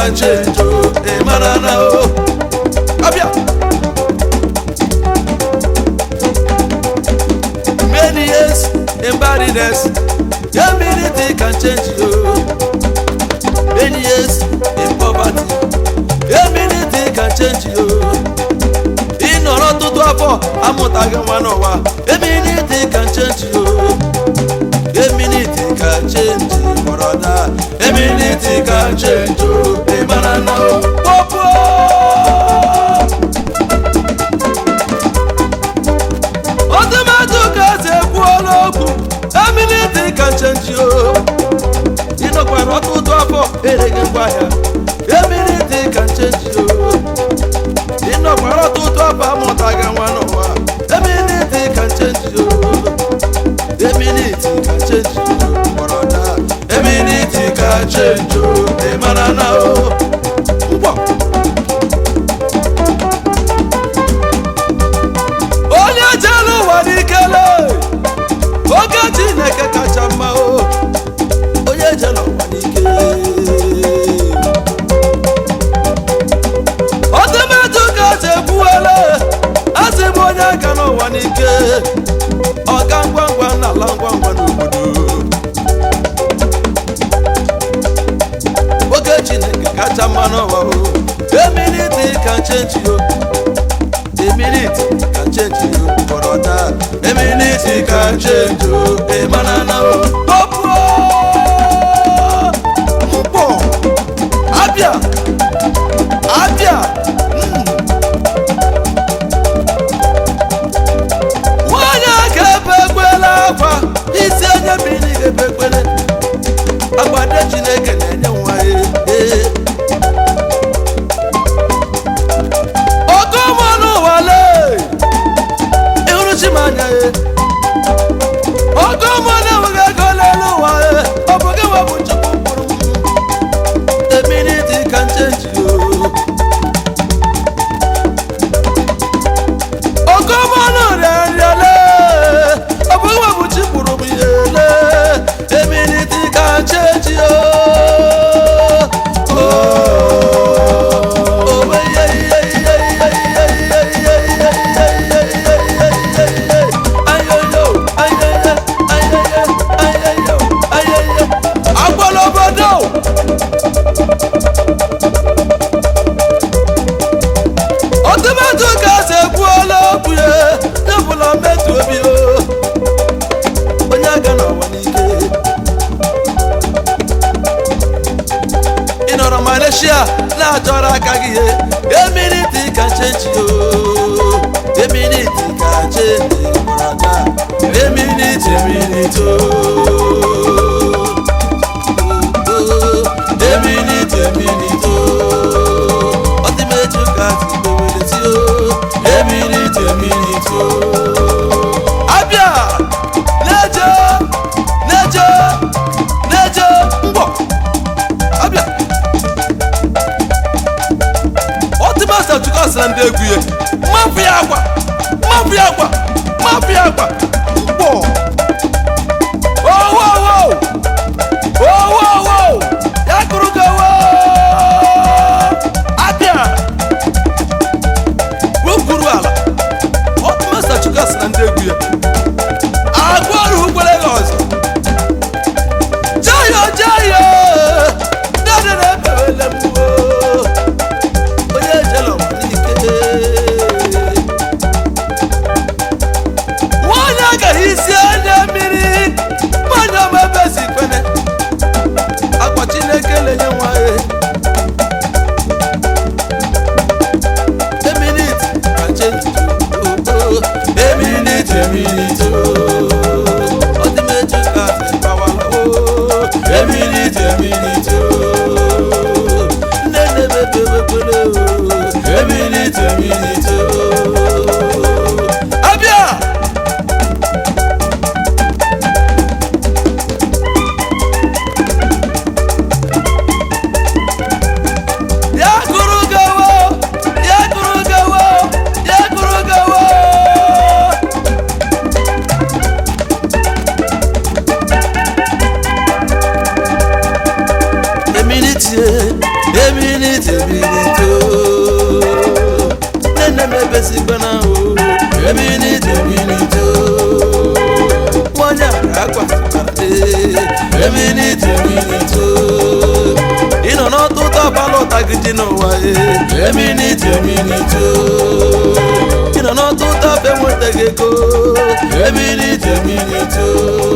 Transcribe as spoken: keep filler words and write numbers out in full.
can change oh, eh manana oh. Abia. Many years in barrenness, humility can change you. Many years in poverty, humility can change you. In order to do a for Amutagamanova, humility can change you. Humility can change you, brother. Humility can change you. Hey, manana, popo. Otomatuka se kuoloku. Humility can change you. You know what not to do a for Eregwaya. Humility can change you. You know what not to do a for Amutagamanova. Humility can change you. Humility can change you, brother. Humility can change you. Hey, manana, oh. Onya jalo wanikele. Oga Chineke kachama, oh. Onya jalo wanikele. Otematuka sebuele. Asimonya kano wanikele. Oga ngwangwa na langwangwa n'obodo. Oge Chineke kacha mma n'ụwa o. Humility can change you. Humility can change you, brother. Humility can change you. Hey, manana o. Popo. Mpo. Abia. Abia. Mm. Akwa isi enye bini gebekwele agbade Chineke na-enye nwa e okomonu wale ihuruchimanya e okomonu wegagolelu wa e oboge wabu chukwu mkpụrụ humility can change you okomonu rere humility can change you. Oh, oh, yeah, yeah, yeah, yeah, yeah, yeah, yeah, yeah, yeah, yeah. Ayo yo, ayo yo, ayo yo, ayo yo, ayo yo. Agbolobodo. Otomatuka se kuolo buye, nebula metu obi o. Malaysia, na jora kagiye. Humility can change you. Humility can change you, brother. Humility, humility, humility, humility. Ultimate you got humility, humility, humility. Abia, Nejo, Nejo, Nejo, Mbo. Abia. Master to us and they go. Mafia, mafia, mafia. Oh, oh, oh, oh, oh, oh. Yakuruga, Abia. Wukuruala. What master to us and they go. Agwaru who will us. Jayo, Jayo. None of them. Emily ebesikwana o eminiti eminiti nwanyị akwa eminiti eminiti ịnọ n'ọtụtụ abalị ụtagidi n'ụwa eminiti eminiti ịnọ n'ọtụtụ abe nwetaghị ego eminiti eminiti